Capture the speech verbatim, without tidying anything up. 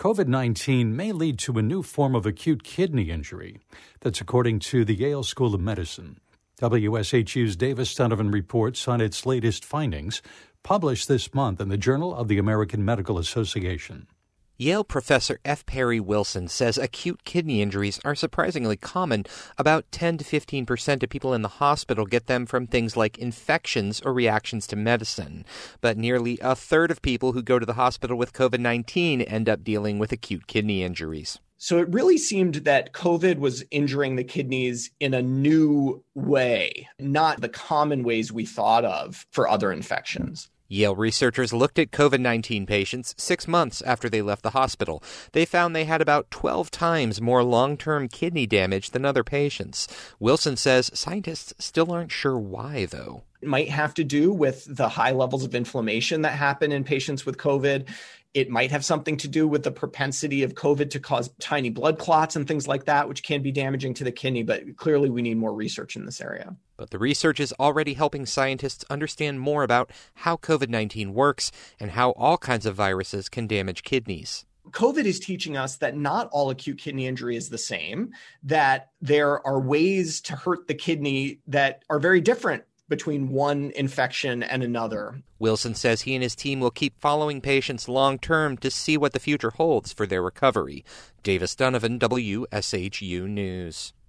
COVID nineteen may lead to a new form of acute kidney injury. That's according to the Yale School of Medicine. W S H U's Davis Donovan reports on its latest findings, published this month in the Journal of the American Medical Association. Yale professor F. Perry Wilson says acute kidney injuries are surprisingly common. About ten to fifteen percent of people in the hospital get them from things like infections or reactions to medicine. But nearly a third of people who go to the hospital with COVID nineteen end up dealing with acute kidney injuries. So it really seemed that COVID was injuring the kidneys in a new way, not the common ways we thought of for other infections. Yale researchers looked at COVID nineteen patients six months after they left the hospital. They found they had about twelve times more long-term kidney damage than other patients. Wilson says scientists still aren't sure why, though. It might have to do with the high levels of inflammation that happen in patients with COVID. It might have something to do with the propensity of COVID to cause tiny blood clots and things like that, which can be damaging to the kidney. But clearly, we need more research in this area. But the research is already helping scientists understand more about how COVID nineteen works and how all kinds of viruses can damage kidneys. COVID is teaching us that not all acute kidney injury is the same, that there are ways to hurt the kidney that are very different between one infection and another. Wilson says he and his team will keep following patients long-term to see what the future holds for their recovery. Davis Donovan, W S H U News.